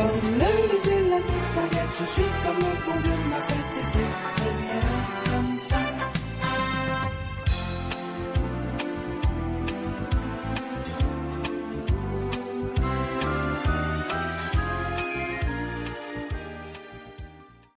comme l'Élysée, la Mistarguette, je suis comme le bon Dieu m'a fait et c'est